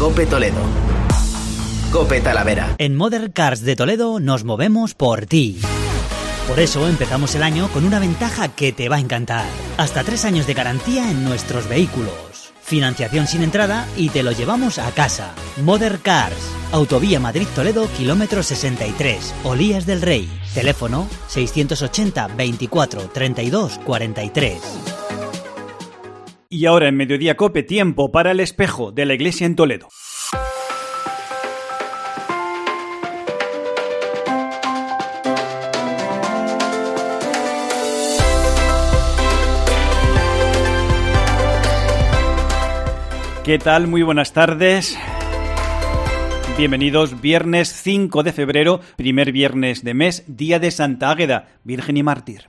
COPE Toledo. COPE Talavera. En Modern Cars de Toledo nos movemos por ti. Por eso empezamos el año con una ventaja que te va a encantar. Hasta 3 años de garantía en nuestros vehículos. Financiación sin entrada y te lo llevamos a casa. Modern Cars. Autovía Madrid-Toledo, kilómetro 63, Olías del Rey. Teléfono 680 24 32 43. Y ahora en Mediodía Cope, tiempo para el espejo de la iglesia en Toledo. ¿Qué tal? Muy buenas tardes. Bienvenidos, viernes 5 de febrero, primer viernes de mes, día de Santa Águeda, Virgen y Mártir.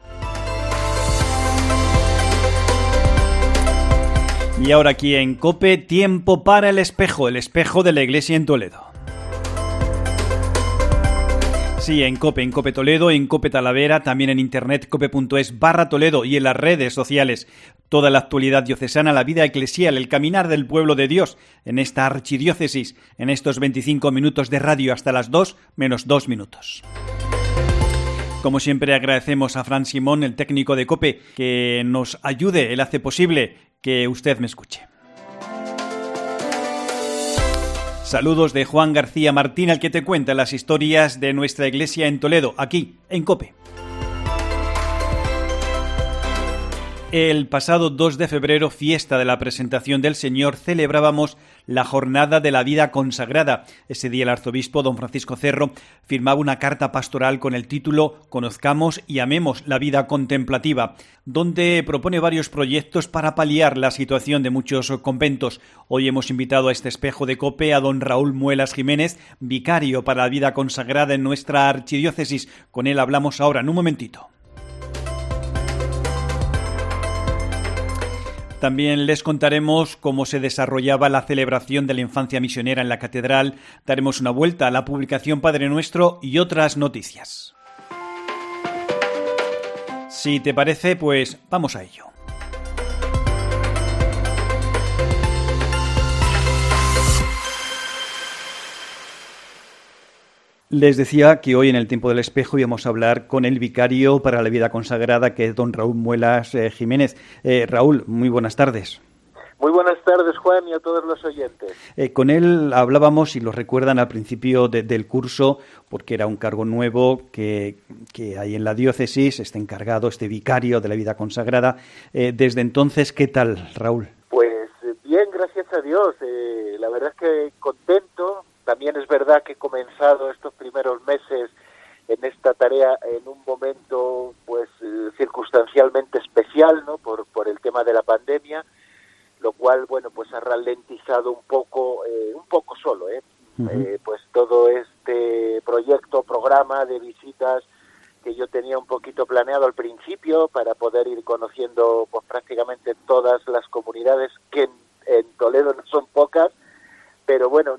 Y ahora aquí en COPE, tiempo para el espejo de la iglesia en Toledo. Sí, en COPE Toledo, en COPE Talavera, también en internet cope.es/Toledo y en las redes sociales. Toda la actualidad diocesana, la vida eclesial, el caminar del pueblo de Dios en esta archidiócesis, en estos 25 minutos de radio hasta las 2 menos 2 minutos. Como siempre agradecemos a Fran Simón, el técnico de COPE, que nos ayude, él hace posible que usted me escuche. Saludos de Juan García Martín, el que te cuenta las historias de nuestra iglesia en Toledo, aquí, en COPE. El pasado 2 de febrero, fiesta de la presentación del Señor, celebrábamos la Jornada de la Vida Consagrada. Ese día el arzobispo don Francisco Cerro firmaba una carta pastoral con el título Conozcamos y amemos la vida contemplativa, donde propone varios proyectos para paliar la situación de muchos conventos. Hoy hemos invitado a este espejo de COPE a don Raúl Muelas Jiménez, vicario para la vida consagrada en nuestra archidiócesis. Con él hablamos ahora, en un momentito. También les contaremos cómo se desarrollaba la celebración de la infancia misionera en la catedral, daremos una vuelta a la publicación Padre Nuestro y otras noticias. Si te parece, pues vamos a ello. Les decía que hoy en el Tiempo del Espejo íbamos a hablar con el vicario para la vida consagrada, que es don Raúl Muelas Jiménez. Raúl, muy buenas tardes. Muy buenas tardes, Juan, y a todos los oyentes. Con él hablábamos, si lo recuerdan, al principio del curso, porque era un cargo nuevo que hay en la diócesis, este encargado, este vicario de la vida consagrada. Desde entonces, ¿qué tal, Raúl? Pues bien, gracias a Dios. La verdad es que contento. También es verdad que he comenzado estos primeros meses en esta tarea en un momento pues circunstancialmente especial, ¿no? Por el tema de la pandemia, lo cual bueno pues ha ralentizado un poco solo, pues todo este programa de visitas que yo tenía un poquito planeado al principio para poder ir conociendo pues prácticamente todas las comunidades que en Toledo no son pocas. Pero bueno,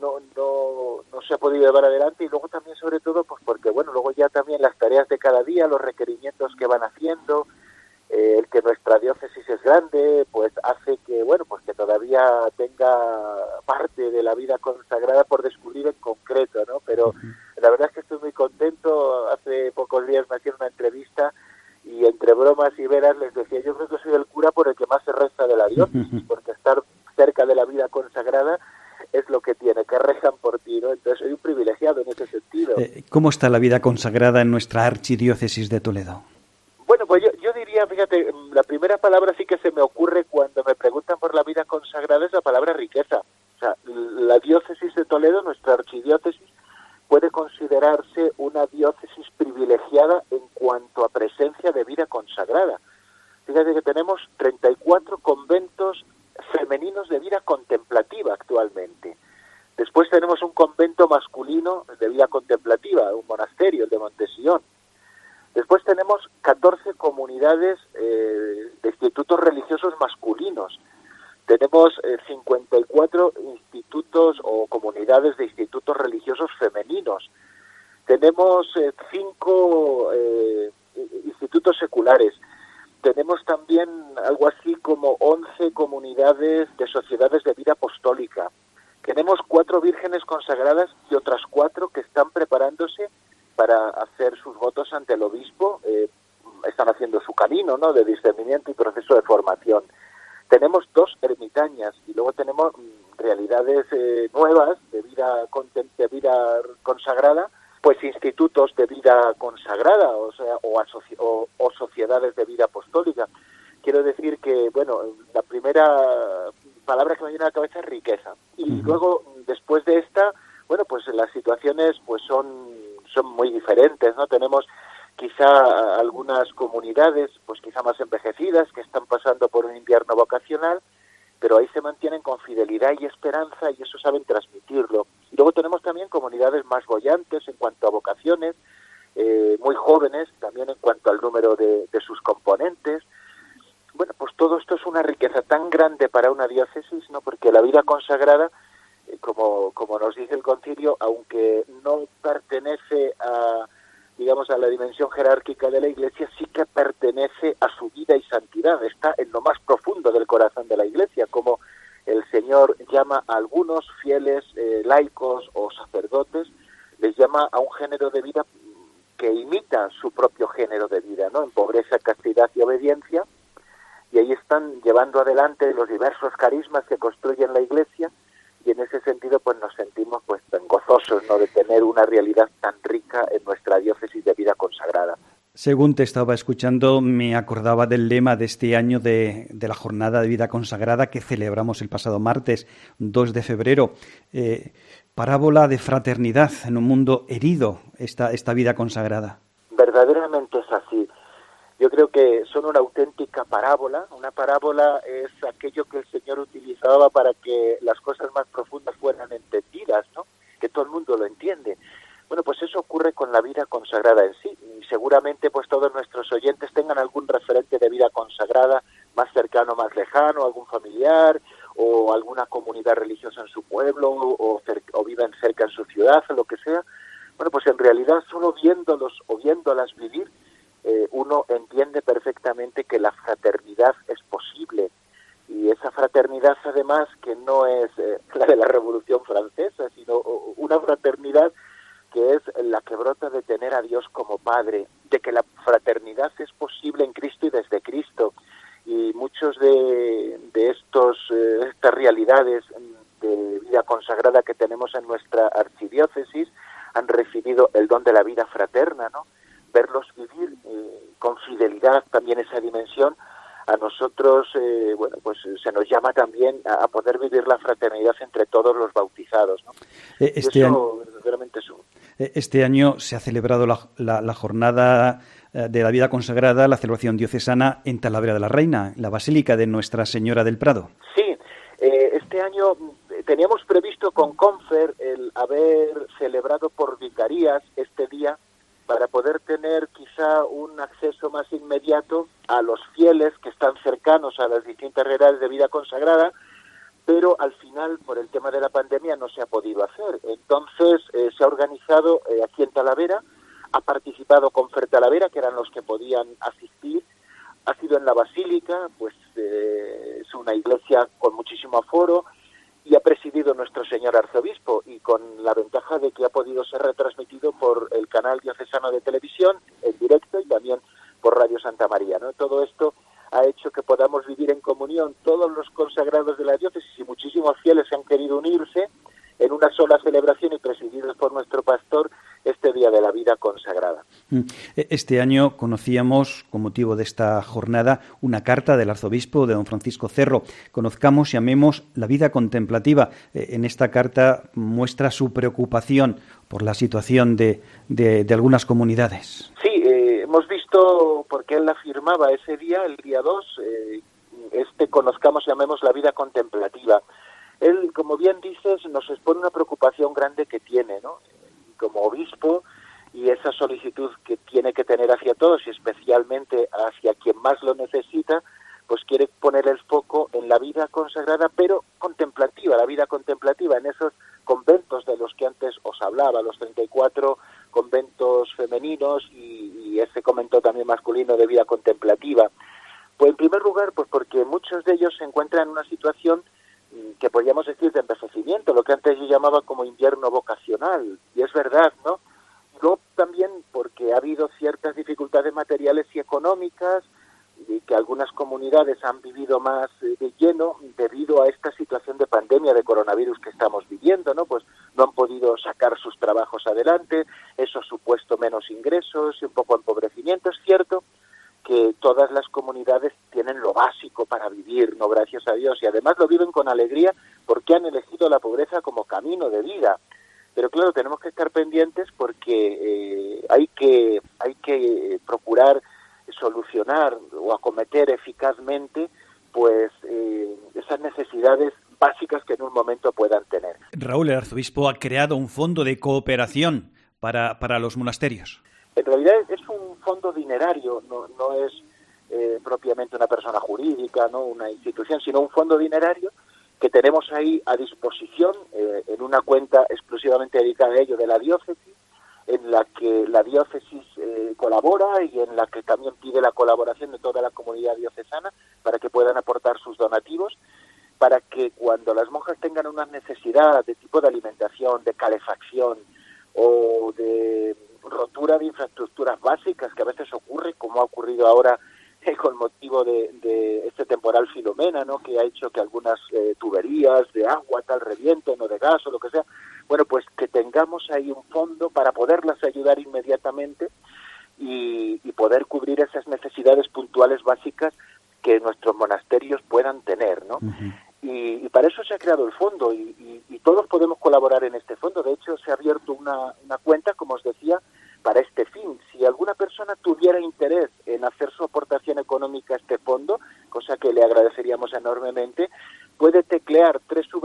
no se ha podido llevar adelante, y luego también sobre todo pues porque bueno, luego ya también las tareas de cada día, los requerimientos que van haciendo, el que nuestra diócesis es grande, pues hace que bueno, pues que todavía tenga parte de la vida consagrada por descubrir en concreto, ¿no? Pero la verdad es que estoy muy contento. Hace pocos días me hacían una entrevista y entre bromas y veras les decía, yo creo que soy el cura por el que más se reza de la diócesis, porque estar cerca de la vida consagrada es lo que tiene, que rezan por ti, ¿no? Entonces soy un privilegiado en ese sentido. ¿Cómo está la vida consagrada en nuestra archidiócesis de Toledo? Bueno, pues yo diría, fíjate, la primera palabra sí que se me ocurre cuando me preguntan por la vida consagrada es la palabra riqueza. O sea, la diócesis de Toledo, nuestra archidiócesis, puede considerarse una diócesis privilegiada en cuanto a presencia de vida consagrada. Fíjate que tenemos 34 conventos femeninos de vida contemplativa actualmente. Después tenemos un convento masculino de vida contemplativa, un monasterio, el de Montesión. Después tenemos 14 comunidades de institutos religiosos masculinos. Tenemos 54 institutos o comunidades de institutos religiosos femeninos. Tenemos 5 institutos seculares. Tenemos también algo así como 11 comunidades de sociedades de vida apostólica. Tenemos 4 vírgenes consagradas y otras 4 que están preparándose para hacer sus votos ante el obispo. Están haciendo su camino, ¿no?, de discernimiento y proceso de formación. Tenemos 2 ermitañas y luego tenemos realidades nuevas de vida consagrada, pues institutos de vida consagrada, o sea, o sociedades de vida apostólica. Quiero decir que, bueno, la primera palabra que me viene a la cabeza es riqueza. Y luego, después de esta, bueno, pues las situaciones pues son muy diferentes, ¿no? Tenemos quizá algunas comunidades, pues quizá más envejecidas, que están pasando por un invierno vocacional, pero ahí se mantienen con fidelidad y esperanza y eso saben transmitirlo. Y luego tenemos también comunidades más bollantes en cuanto a vocaciones, muy jóvenes también en cuanto al número de sus componentes. Bueno, pues todo esto es una riqueza tan grande para una diócesis, ¿no? Porque la vida consagrada, como nos dice el concilio, aunque no pertenece a la dimensión jerárquica de la Iglesia, sí que pertenece a su vida y santidad, está en lo más profundo del corazón de la Iglesia, como el Señor llama a algunos fieles laicos o sacerdotes, les llama a un género de vida que imita su propio género de vida, ¿no?, en pobreza, castidad y obediencia, y ahí están llevando adelante los diversos carismas que construyen la Iglesia, y en ese sentido pues nos sentimos pues tan gozosos, ¿no?, de tener una realidad tan rica en nuestra diócesis de vida consagrada. Según te estaba escuchando, me acordaba del lema de este año de la Jornada de Vida Consagrada que celebramos el pasado martes, 2 de febrero. Parábola de fraternidad en un mundo herido, esta vida consagrada. Verdaderamente es así. Yo creo que son una auténtica parábola. Una parábola es aquello que el Señor utilizaba para que las cosas más profundas fueran entendidas, ¿no?, que todo el mundo lo entiende. Bueno, pues eso ocurre con la vida consagrada en sí. Y seguramente pues todos nuestros oyentes tengan algún referente de vida consagrada más cercano, más lejano, algún familiar o alguna comunidad religiosa en su pueblo o viven cerca en su ciudad o lo que sea. Bueno, pues en realidad solo viéndolos o viéndolas vivir, uno entiende perfectamente que la fraternidad es posible. Y esa fraternidad, además, que no es la de la Revolución Francesa, sino una fraternidad que es la que brota de tener a Dios como Padre, de que la fraternidad es posible en Cristo y desde Cristo. Y muchos de estas realidades de vida consagrada que tenemos en nuestra archidiócesis han recibido el don de la vida fraterna, ¿no? Verlos vivir con fidelidad también esa dimensión, a nosotros, pues se nos llama también a poder vivir la fraternidad entre todos los bautizados, ¿no? Este año se ha celebrado la jornada de la vida consagrada, la celebración diocesana en Talavera de la Reina, la Basílica de Nuestra Señora del Prado. Sí, este año teníamos previsto con Confer el haber celebrado por vicarías este día para poder tener quizá un acceso más inmediato a los fieles que están cercanos a las distintas realidades de vida consagrada, pero al final, por el tema de la pandemia, no se ha podido hacer. Entonces, se ha organizado aquí en Talavera, ha participado Confer Talavera, que eran los que podían asistir, ha sido en la Basílica, pues es una iglesia con muchísimo aforo, y ha presidido nuestro señor arzobispo, y con la ventaja de que ha podido ser retransmitido por el canal diocesano de televisión en directo y también por Radio Santa María, ¿no? Todo esto ha hecho que podamos vivir en comunión todos los consagrados de la diócesis, y muchísimos fieles han querido unirse en una sola celebración y presididos por nuestro pastor este día de la vida consagrada. Este año conocíamos, con motivo de esta jornada, una carta del arzobispo de don Francisco Cerro. Conozcamos y amemos la vida contemplativa. En esta carta muestra su preocupación por la situación de algunas comunidades. Sí, hemos visto, porque él afirmaba ese día, el día 2, conozcamos y amemos la vida contemplativa. Él, como bien dices, nos expone una preocupación grande que tiene, ¿no?, como obispo, y esa solicitud que tiene que tener hacia todos y especialmente hacia quien más lo necesita, pues quiere poner el foco en la vida consagrada, pero contemplativa, la vida contemplativa, en esos conventos de los que antes os hablaba, los 34 conventos femeninos y ese convento también masculino de vida contemplativa. Pues en primer lugar, pues porque muchos de ellos se encuentran en una situación que podríamos decir de envejecimiento. lo que antes yo llamaba como invierno vocacional, y es verdad, ¿no? No también porque ha habido ciertas dificultades materiales y económicas, y que algunas comunidades han vivido más de lleno debido a esta situación de pandemia de coronavirus que estamos viviendo, ¿no? Pues no han podido sacar sus trabajos adelante, eso ha supuesto menos ingresos y un poco empobrecimiento. Es cierto que todas las comunidades tienen lo básico para vivir, ¿no? Gracias a Dios, y además lo viven con alegría porque han elegido la pobreza como camino de vida. Pero claro, tenemos que estar pendientes porque hay que procurar solucionar o acometer eficazmente pues esas necesidades básicas que en un momento puedan tener. Raúl, el arzobispo ha creado un fondo de cooperación para los monasterios. En realidad es un fondo dinerario, no es propiamente una persona jurídica, no una institución, sino un fondo dinerario que tenemos ahí a disposición en una cuenta exclusivamente dedicada a ello de la diócesis, en la que la diócesis colabora y en la que también pide la colaboración de toda la comunidad diocesana para que puedan aportar sus donativos, para que cuando las monjas tengan una necesidad de tipo de alimentación, de calefacción o de rotura de infraestructuras básicas, que a veces ocurre, como ha ocurrido ahora con motivo de este temporal Filomena, ¿no? Que ha hecho que algunas tuberías de agua tal revienten o de gas o lo que sea. Bueno, pues que tengamos ahí un fondo para poderlas ayudar inmediatamente y poder cubrir esas necesidades puntuales básicas que nuestros monasterios puedan tener, ¿no? Uh-huh. Y para eso se ha creado el fondo y todos podemos colaborar en este fondo. De hecho, se ha abierto una cuenta, como os decía, para este fin. Si alguna persona tuviera interés en hacer su aportación económica a este fondo, cosa que le agradeceríamos enormemente, puede teclear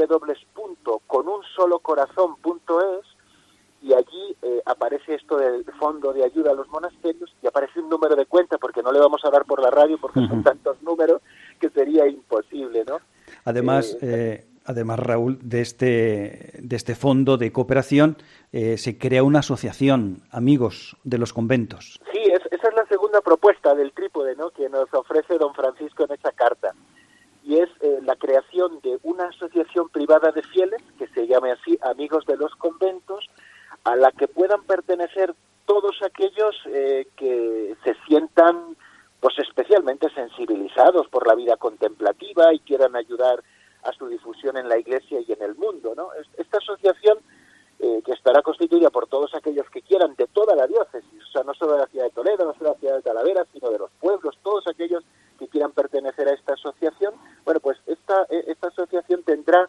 www.conunSoloCorazon.es y allí aparece esto del Fondo de Ayuda a los Monasterios y aparece un número de cuenta, porque no le vamos a dar por la radio porque son tantos números que sería imposible, ¿no? Además, Raúl, de este fondo de cooperación se crea una asociación, Amigos de los Conventos. Sí, esa es la segunda propuesta del trípode, ¿no?, que nos ofrece don Francisco en esa carta. Y es la creación de una asociación privada de fieles, que se llame así, Amigos de los Conventos, a la que puedan pertenecer todos aquellos que se sientan pues especialmente sensibilizados por la vida contemplativa y quieran ayudar a su difusión en la Iglesia y en el mundo, ¿no? Esta asociación que estará constituida por todos aquellos que quieran de toda la diócesis, o sea, no solo de la ciudad de Toledo, no solo de la ciudad de Talavera, sino de los pueblos, todos aquellos que quieran pertenecer a esta asociación. Bueno, pues esta asociación tendrá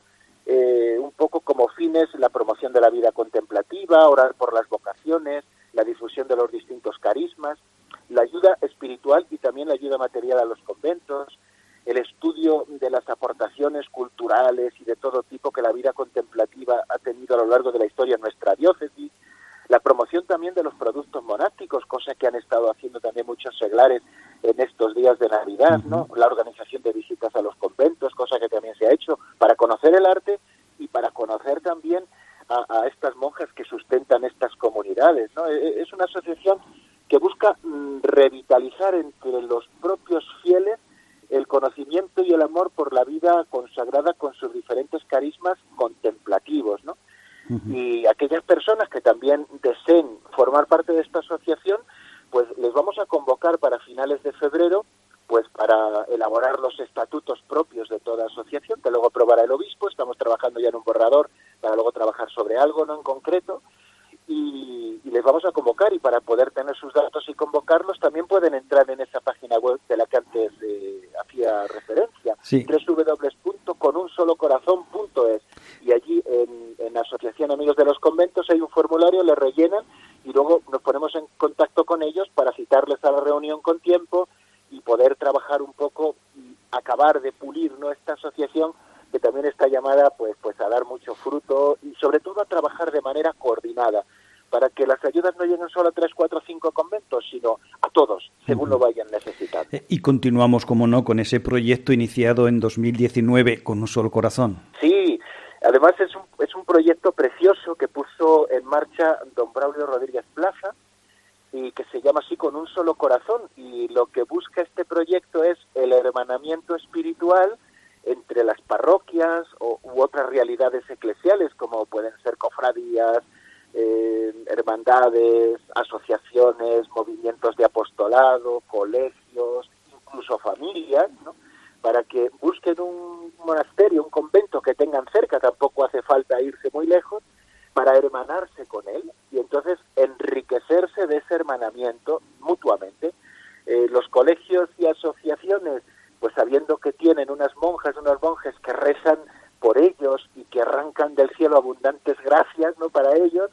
un poco como fines la promoción de la vida contemplativa, orar por las vocaciones, la difusión de los distintos carismas, la ayuda espiritual y también la ayuda material a los conventos, el estudio de las aportaciones culturales y de todo tipo que la vida contemplativa ha tenido a lo largo de la historia en nuestra diócesis, la promoción también de los productos monásticos, cosa que han estado haciendo también muchos seglares en estos días de Navidad, ¿no? La organización de visitas a los conventos, cosa que también se ha hecho para conocer el arte y para conocer también a estas monjas que sustentan estas comunidades, ¿no? Es una asociación que busca revitalizar entre los propios fieles el conocimiento y el amor por la vida consagrada con sus diferentes carismas contemplativos, ¿no? Uh-huh. Y aquellas personas que también deseen formar parte de esta asociación, pues les vamos a convocar para finales de febrero, pues para elaborar los estatutos propios de toda asociación, que luego aprobará el obispo. Estamos trabajando ya en un borrador para luego trabajar sobre algo, ¿no?, en concreto. Y les vamos a convocar, y para poder tener sus datos y convocarlos también pueden entrar en esa página web de la que antes hacía referencia, sí. www.conunSoloCorazon.es, y allí en la Asociación Amigos de los Conventos hay un formulario, le rellenan y luego nos ponemos en contacto con ellos para citarles a la reunión con tiempo y poder trabajar un poco y acabar de pulir, ¿no?, esta asociación, que también está llamada pues a dar mucho fruto y sobre todo a trabajar de manera coordinada para que las ayudas no lleguen solo a 3, 4, 5 conventos, sino a todos, según lo vayan necesitando. Y continuamos, como no, con ese proyecto iniciado en 2019 con un solo corazón. Sí, además es un proyecto precioso que puso en marcha don Braulio Rodríguez Plaza y que se llama así, Con un Solo Corazón, y lo que busca este proyecto es el hermanamiento espiritual entre las parroquias u otras realidades eclesiales, como pueden ser cofradías, hermandades, asociaciones, movimientos de apostolado, colegios, incluso familias, ¿no? Para que busquen un monasterio, un convento que tengan cerca, tampoco hace falta irse muy lejos, para hermanarse con él y entonces enriquecerse de ese hermanamiento mutuamente. Los colegios y asociaciones, pues sabiendo que tienen unas monjas, unos monjes que rezan por ellos y que arrancan del cielo abundantes gracias, ¿no?, para ellos,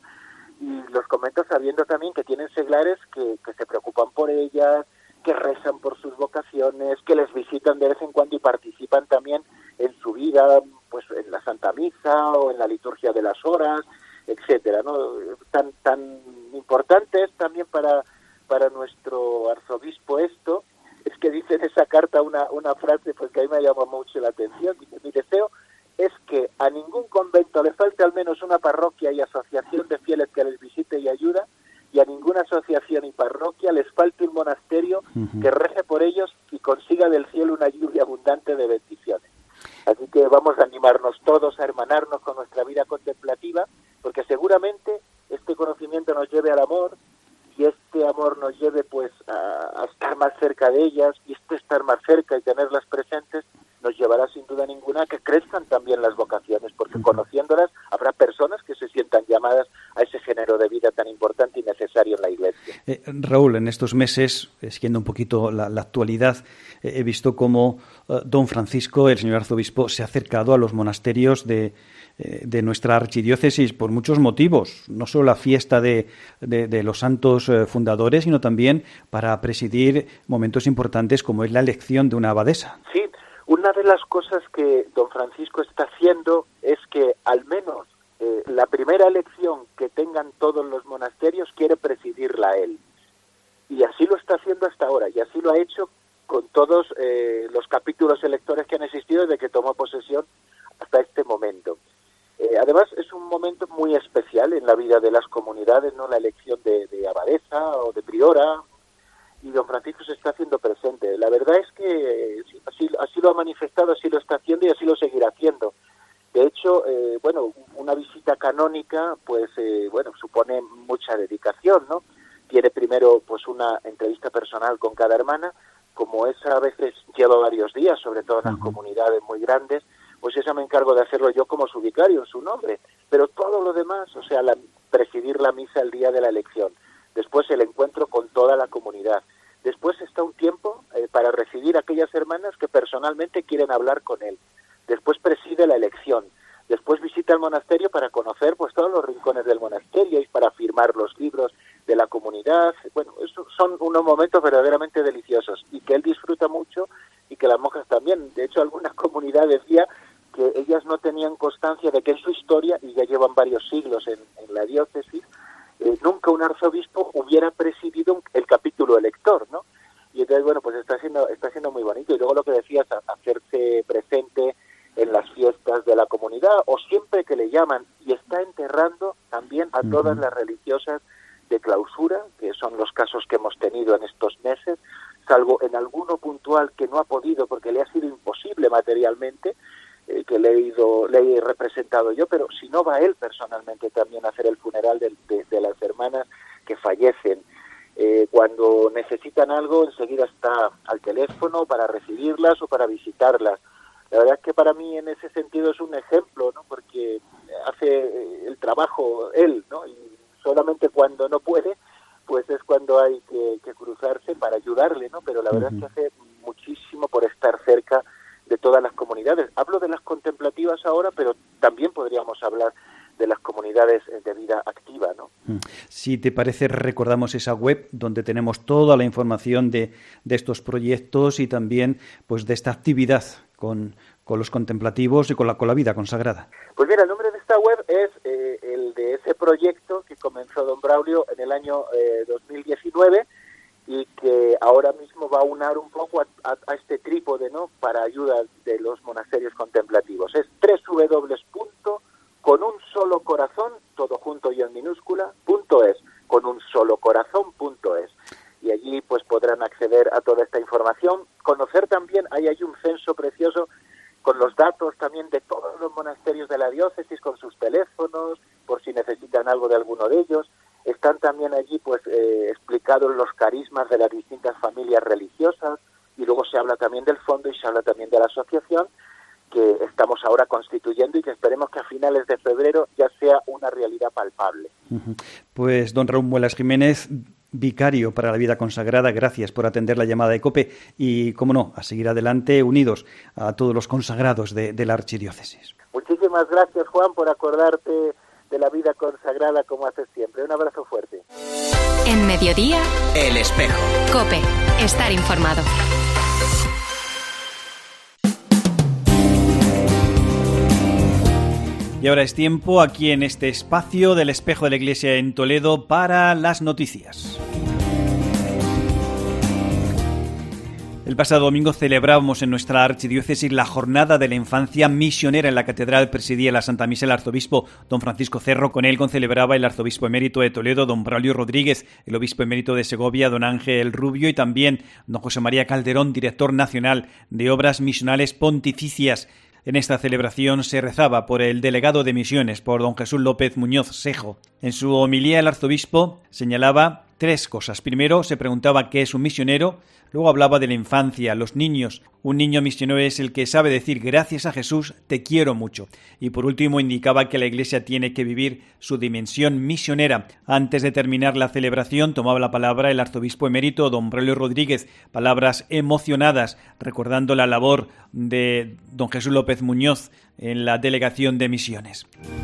y los conventos sabiendo también que tienen seglares que se preocupan por ellas, que rezan por sus vocaciones, que les visitan de vez en cuando y participan también en su vida, pues en la Santa Misa o en la liturgia de las horas, etcétera, ¿no? Tan importante es también para nuestro arzobispo esto, es que dice en esa carta una frase pues que a mí me llama mucho la atención. Dice: mi deseo es que a ningún convento le falte al menos una parroquia y asociación de fieles que les visite y ayuda, y a ninguna asociación y parroquia les falte un monasterio que rece por ellos y consiga del cielo una lluvia abundante de bendiciones. Así que vamos a animarnos todos a hermanarnos con nuestra vida contemplativa, porque seguramente este conocimiento nos lleve al amor, y este amor nos lleve pues a estar más cerca de ellas, y este estar más cerca y tenerlas presentes nos llevará sin duda ninguna a que crezcan también las vocaciones, porque conociéndolas habrá personas que se sientan llamadas a ese género de vida tan importante y necesario en la Iglesia. Raúl, en estos meses, siguiendo un poquito la actualidad, he visto cómo don Francisco, el señor arzobispo, se ha acercado a los monasterios de nuestra archidiócesis por muchos motivos, no solo la fiesta de los santos fundadores, sino también para presidir momentos importantes como es la elección de una abadesa. Sí, una de las cosas que don Francisco está haciendo es que al menos la primera elección que tengan todos los monasterios quiere presidirla él. Y así lo está haciendo hasta ahora, y así lo ha hecho con todos los capítulos electores que han existido desde que tomó posesión hasta este momento. Además, es un momento muy especial en la vida de las comunidades, ¿no?, la elección de abadesa o de priora, y don Francisco se está haciendo presente. La verdad es que así lo ha manifestado, así lo está haciendo y así lo seguirá haciendo. De hecho, una visita canónica, pues, supone mucha dedicación, ¿no? Tiene primero, pues, una entrevista personal con cada hermana. Como esa a veces lleva varios días, sobre todo en las comunidades muy grandes, pues esa me encargo de hacerlo yo como su vicario en su nombre. Pero todo lo demás, o sea, presidir la misa el día de la elección, después el encuentro con toda la comunidad, después está un tiempo para recibir a aquellas hermanas que personalmente quieren hablar con él, después preside la elección, después visita el monasterio para conocer pues todos los rincones del monasterio y para firmar los libros de la comunidad. Bueno, esos son unos momentos verdaderamente deliciosos y que él disfruta mucho y que las monjas también. De hecho, algunas comunidades decía que ellas no tenían constancia de que en su historia, y ya llevan varios siglos en la diócesis, nunca un arzobispo hubiera presidido el capítulo elector, ¿no? Y entonces, bueno, pues está siendo muy bonito. Y luego lo que decías, hacerse presente en las fiestas de la comunidad o siempre que le llaman, y está enterrando también a todas las religiosas de clausura, que son los casos que hemos tenido en estos meses, salvo en alguno puntual que no ha podido porque le ha sido imposible materialmente, que le he representado yo, pero si no va él personalmente también a hacer el funeral de las hermanas que fallecen. Cuando necesitan algo, enseguida está al teléfono para recibirlas o para visitarlas. La verdad es que para mí en ese sentido es un ejemplo, ¿no? Porque hace el trabajo él, ¿no? Y solamente cuando no puede, pues es cuando hay que cruzarse para ayudarle, ¿no? Pero la verdad es que hace muchísimo por estar cerca de todas las comunidades. Hablo de las contemplativas ahora, pero también podríamos hablar de las comunidades de vida activa, ¿no? Si te parece, recordamos esa web donde tenemos toda la información de estos proyectos y también pues de esta actividad con los contemplativos y con la vida consagrada. Pues mira, el nombre de esta web es el de ese proyecto que comenzó don Braulio en el año 2019 y que ahora mismo va a unar un poco a este trípode, ¿no?, para ayuda de los monasterios contemplativos. Es www.conunsolocorazon, todo junto y en minúscula, .es, conunsolocorazon.es. Y allí pues podrán acceder a toda esta información, conocer también, ahí hay un censo precioso con los datos también de todos los monasterios de la diócesis, con sus teléfonos, por si necesitan algo de alguno de ellos. Están también allí pues explicados los carismas de las distintas familias religiosas, y luego se habla también del fondo y se habla también de la asociación que estamos ahora constituyendo y que esperemos que a finales de febrero ya sea una realidad palpable. Pues don Raúl Muelas Jiménez, vicario para la vida consagrada, gracias por atender la llamada de COPE y, cómo no, a seguir adelante unidos a todos los consagrados de la archidiócesis. Muchísimas gracias, Juan, por acordarte de la vida consagrada como haces siempre. Un abrazo fuerte. En Mediodía, El Espejo. COPE. Estar informado. Y ahora es tiempo, aquí en este espacio del Espejo de la Iglesia en Toledo, para las noticias. El pasado domingo celebramos en nuestra archidiócesis la Jornada de la Infancia Misionera. En la catedral presidía la Santa Misa el arzobispo don Francisco Cerro. Con él concelebraba el arzobispo emérito de Toledo, don Braulio Rodríguez, el obispo emérito de Segovia, don Ángel Rubio, y también don José María Calderón, director nacional de Obras Misionales Pontificias. En esta celebración se rezaba por el delegado de misiones, por don Jesús López Muñoz Sejo. En su homilía el arzobispo señalaba tres cosas. Primero, se preguntaba qué es un misionero. Luego hablaba de la infancia, los niños. Un niño misionero es el que sabe decir gracias a Jesús, te quiero mucho. Y por último indicaba que la Iglesia tiene que vivir su dimensión misionera. Antes de terminar la celebración tomaba la palabra el arzobispo emérito don Braulio Rodríguez, palabras emocionadas recordando la labor de don Jesús López Muñoz en la delegación de misiones.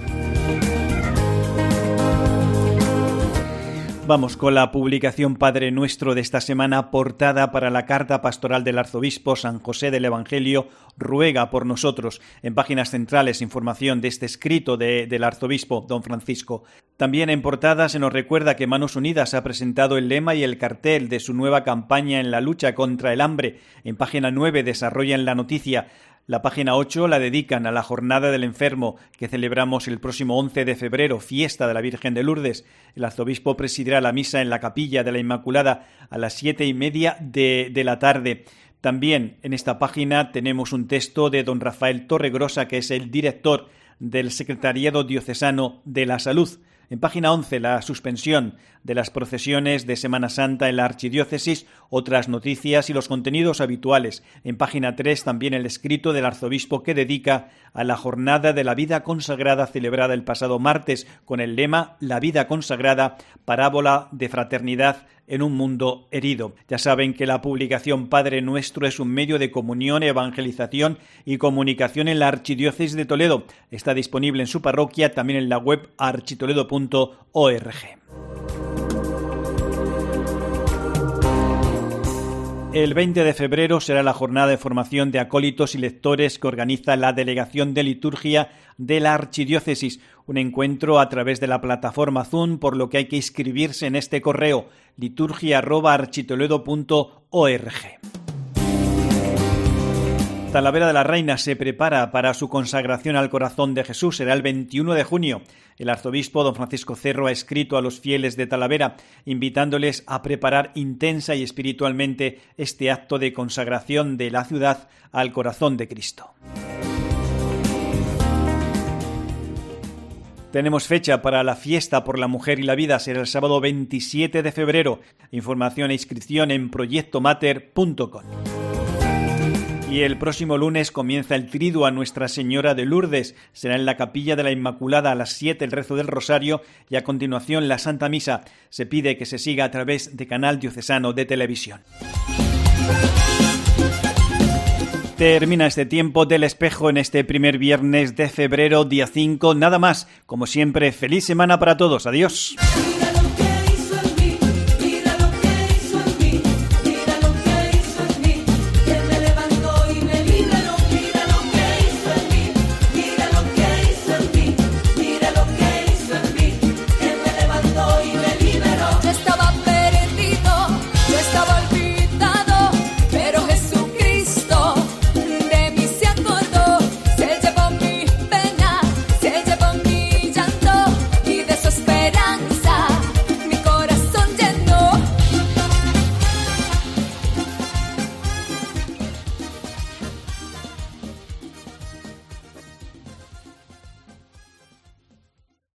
Vamos con la publicación Padre Nuestro de esta semana, portada para la carta pastoral del arzobispo San José del Evangelio, ruega por nosotros. En páginas centrales, información de este escrito del arzobispo don Francisco. También en portada se nos recuerda que Manos Unidas ha presentado el lema y el cartel de su nueva campaña en la lucha contra el hambre. En página 9 desarrollan la noticia. La página 8 la dedican a la Jornada del Enfermo, que celebramos el próximo 11 de febrero, fiesta de la Virgen de Lourdes. El arzobispo presidirá la misa en la Capilla de la Inmaculada a las 7:30 de la tarde. También en esta página tenemos un texto de don Rafael Torregrosa, que es el director del Secretariado Diocesano de la Salud. En página 11, la suspensión de las procesiones de Semana Santa en la archidiócesis, otras noticias y los contenidos habituales. En página 3, también el escrito del arzobispo que dedica a la Jornada de la Vida Consagrada celebrada el pasado martes con el lema La Vida Consagrada, parábola de fraternidad en un mundo herido. Ya saben que la publicación Padre Nuestro es un medio de comunión, evangelización y comunicación en la archidiócesis de Toledo. Está disponible en su parroquia, también en la web architoledo.org. El 20 de febrero será la jornada de formación de acólitos y lectores que organiza la Delegación de Liturgia de la Archidiócesis. Un encuentro a través de la plataforma Zoom, por lo que hay que inscribirse en este correo liturgia@architoledo.org. Talavera de la Reina se prepara para su consagración al corazón de Jesús. Será el 21 de junio. El arzobispo don Francisco Cerro ha escrito a los fieles de Talavera, invitándoles a preparar intensa y espiritualmente este acto de consagración de la ciudad al corazón de Cristo. Tenemos fecha para la fiesta por la mujer y la vida. Será el sábado 27 de febrero. Información e inscripción en proyectomater.com. Y el próximo lunes comienza el triduo a Nuestra Señora de Lourdes. Será en la Capilla de la Inmaculada a las 7 el rezo del Rosario y a continuación la Santa Misa. Se pide que se siga a través de Canal Diocesano de Televisión. Termina este tiempo del Espejo en este primer viernes de febrero, día 5. Nada más. Como siempre, feliz semana para todos. Adiós.